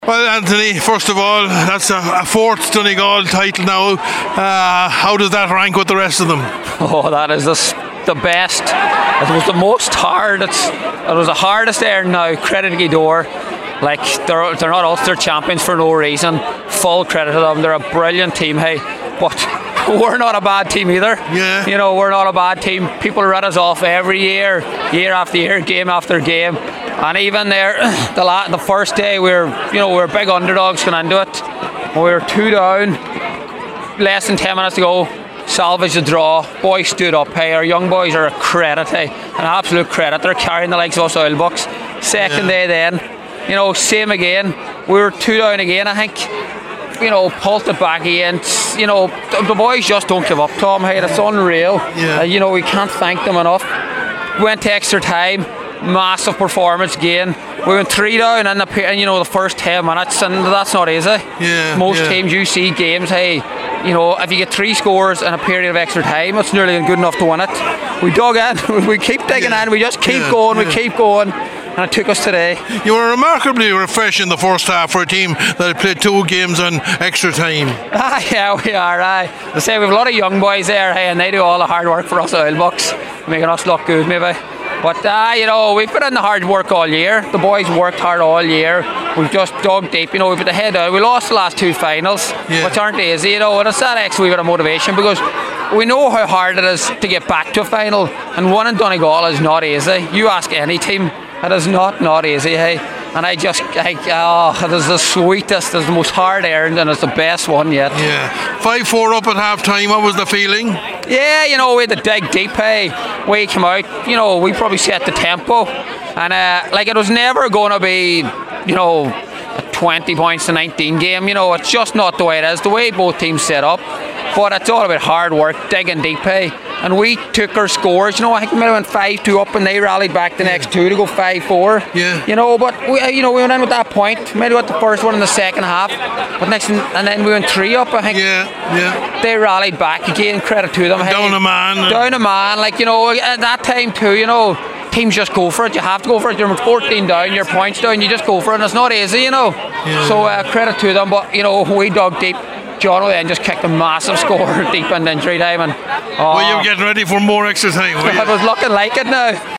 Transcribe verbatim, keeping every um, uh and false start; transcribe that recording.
Well, Anthony, first of all, that's a, a fourth Donegal title now. Uh, how does that rank with the rest of them? Oh, that is the, the best. It was the most hard. It's, it was the hardest earned now. Credit to Gweedore. Like, they're, they're not Ulster champions for no reason. Full credit to them. They're a brilliant team, hey. But we're not a bad team either. Yeah. You know, we're not a bad team. People write us off every year, year after year, game after game. And even there, the la- the first day, we were, you know, we were big underdogs going into it. We were two down, less than ten minutes to go. Salvaged the draw. Boys stood up. Hey, our young boys are a credit. Hey, an absolute credit. They're carrying the likes of us oil bucks. Second Yeah. day, then, you know, same again. We were two down again, I think. You know, pulled it back again. You know, the, the boys just don't give up, Tom. Hey, that's unreal. Yeah. Uh, you know, we can't thank them enough. Went to extra time. Massive performance again. We went three down in the, you know, the first ten minutes, and that's not easy. Yeah, Most yeah. teams you see games, hey, you know, if you get three scores in a period of extra time, it's nearly good enough to win it. We dug in, we keep digging Yeah, in, we just keep yeah, going, we yeah. keep going, and it took us today. You were remarkably refreshing the first half for a team that had played two games on extra time. Ah, yeah, we are. Aye. I say we have a lot of young boys there, hey, and they do all the hard work for us oil bucks, making us look good, maybe. But uh, you know, we've put in the hard work all year. The boys worked hard all year. We've just dug deep. You know, we put the head out. We lost the last two finals, Yeah. which aren't easy. You know, and it's that extra wee bit of motivation because we know how hard it is to get back to a final, and winning Donegal is not easy. You ask any team, it is not not easy. Hey. And I just, I, oh, it is the sweetest, it's the most hard earned, and it's the best one yet. Yeah. five four up at half time. What was the feeling? Yeah, you know, we had to dig deep, hey. We came out, you know, we probably set the tempo. And, uh, like, it was never going to be, you know, a twenty points to nineteen game. You know, it's just not the way it is, the way both teams set up. But it's all about hard work, digging deep, hey. And we took our scores, you know, I think we might have went five two up and they rallied back the next two to go five four. Yeah. You know, but, we, you know, we went in with that point. Maybe got the first one in the second half. But next, and then we went three up, I think. Yeah, yeah. They rallied back again, credit to them. Down a man. Down a man, like, you know, at that time too, you know, teams just go for it. You have to go for it. You're fourteen down, your points down, you just go for it, and it's not easy, you know. Yeah. So uh, credit to them, but, you know, we dug deep. John then just kicked a massive score deep in injury time, and oh, Well, you were getting ready for more extra time, were you? it was looking like it now.